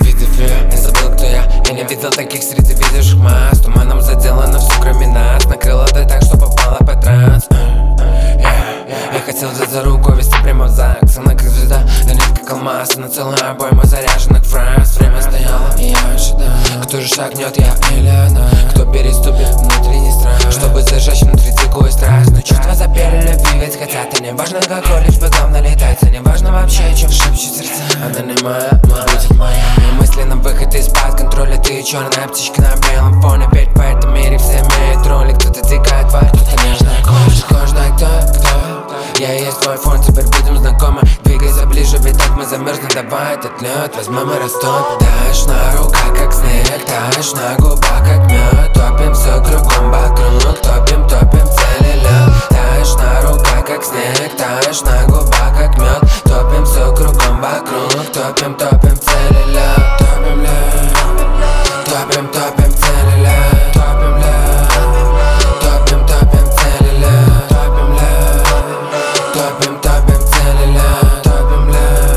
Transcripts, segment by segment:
Увидев ее, я забыл, кто я не видел таких среди видящих масс. Туманом заделано все, кроме нас. Накрыло да так, что попало под транс. Я хотел взять за руку, вести прямо в ЗАГС. Она как звезда, горит как алмаз. На целую обойму заряженных фраз. Время стояло, и я ожидал. Кто же шагнет, я или она? Кто переступит внутренний страх, чтобы зажечь внутри дикую страсть? Но чувства запели любви, ведь хотят. И не важно какой, лишь бы главное летать. И не важно вообще, чем шепчут сердца. Она не моя, будет моя. Мои мысли на выход из-под контроля. Ты черная птичка на белом фоне. Ведь в этом мире все имеют роли. Кто-то дикая тварь, кто-то нежная кожа. Кожная, кто? Я и есть твой фон, теперь будем знакомы. Двигайся ближе, ведь так мы замерзнем. Давай этот лед возьмем и растопим. Таешь на руках, как снег, таешь на губах, как мед. Топим все кругом вокруг, топим, топим цели лед. Таешь на руках, как снег, таешь на губах, как мед. Топим все кругом вокруг, топим, топим цели лед. Топим лед, топим, топим цели лед. Топим лед, топим, топим цели лед. Топим лед, топим, топим цели лед. Топим лед,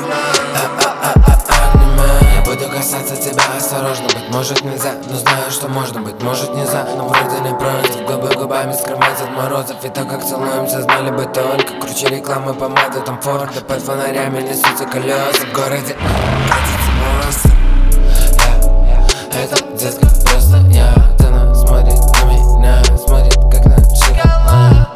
огнемен. Я буду касаться тебя осторожно. Быть может нельзя, но знаю, что можно. Быть может нельзя, но вроде не против. Губы губами скрывать от морозов. И то, как целуемся, знали бы только. Круче рекламы, помады, там форт. Да под фонарями несутся колеса. В городе катится монстр. Это детка, просто я. Она смотрит на меня, смотрит как на шоколад.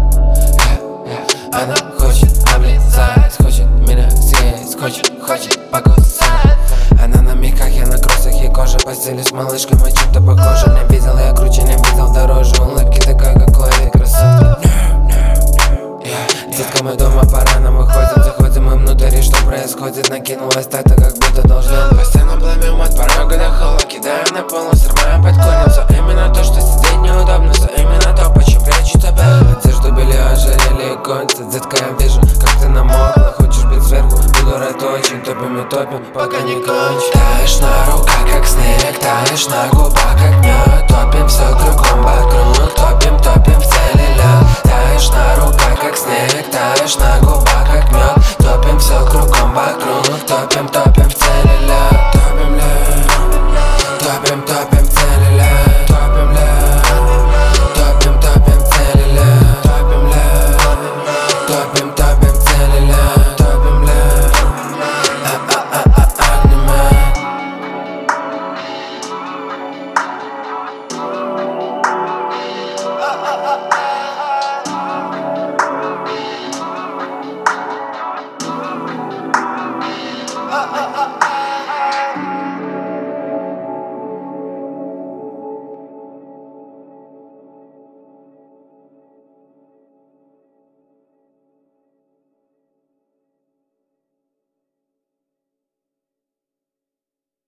Она хочет облизать, хочет меня съесть, хочет покусать. Она на мягках, я на кроссах, и кожа. Постелюсь с малышкой, мы чем-то похожи. Не видел я круче, не видел дороже. Улыбки такой, как Лови, красотка. Детка, мы дома, пора нам выходим. Заходим мы внутрь, что происходит? Накинулась так, как будто должна. Постоянно пламем от порога до холла. Кидаем на пол, срываем под корнем. Все именно то, что сидеть неудобно. Все именно то, почему прячу тебя. Одежду, белье, ожерелье и кольца. Детка, я вижу, как ты намокла. Хочешь быть сверху, буду рад очень. Топим и топим, пока не кончим. Таешь на руках, как снег, таешь на губах, как мед. Топим все кругом вокруг, топим, топим в цели лед. Таешь на руках, как снег, таешь на губах, как мед. Топим все кругом вокруг, топим, топим в цели лед.